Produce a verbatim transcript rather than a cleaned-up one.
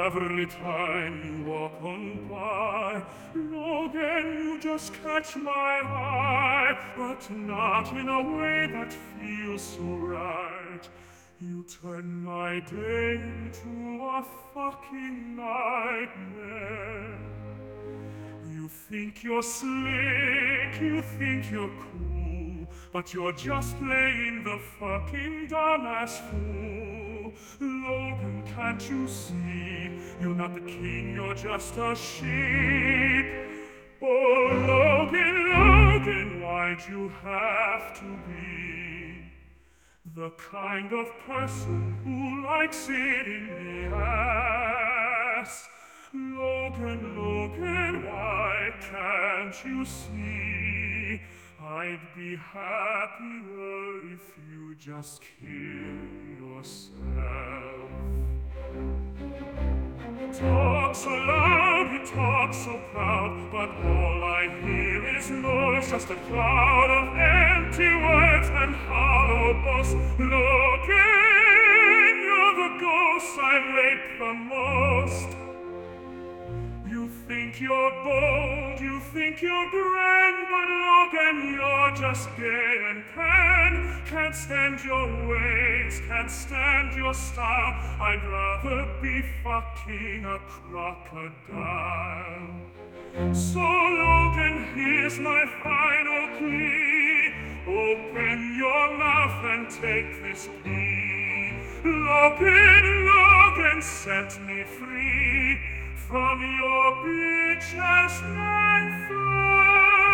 every time you walk on by. Logan, you just catch my eye, but not in a way that feels so right. You turn my day into a fucking nightmare. You think you're slick, you think you're cool, but you're just playing the fucking dumbass fool. Logan, can't you see? You're not the king, you're just a sheep. Oh, Logan, Logan, why'd you have to be the kind of person who likes it in the ass? Logan, Logan, why can't you see? I'd be happier if you just kill yourself. Talk so loud, you talk so proud, but all I hear is noise, just a cloud of empty words and hollow boasts. Logan, you're the ghost I wait the most. You think you're bold, you think you're grand, but Logan, you're just gay and grand. Can't stand your ways, can't stand your style. I'd rather be fucking a crocodile. So Logan, here's my final plea. Open your mouth and take this plea. Logan, Logan, set me free from your bitch-ass man.